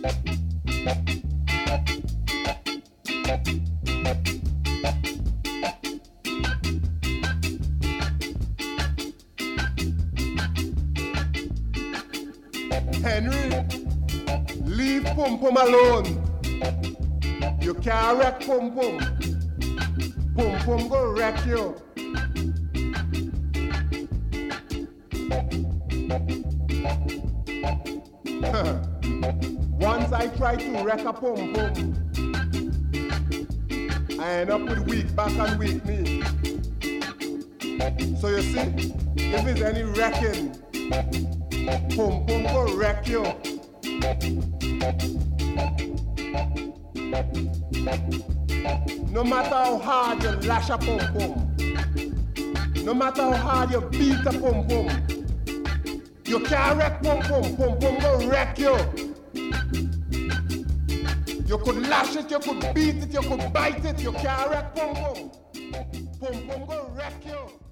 Henry, leave Pum Pum alone. You can't wreck Pum Pum. Pum Pum go wreck you. Once I tried to wreck a Pum Pum, I end up with weak back and weak knee. So you see, if there's any wrecking, Pum Pum go wreck you. No matter how hard you lash a Pum Pum, no matter how hard you beat a Pum Pum, you can't wreck Pum Pum. Pum Pum go wreck you. You could lash it, you could beat it, you could bite it, you can't wreck Pum Pum. Pum Pum go wreck you.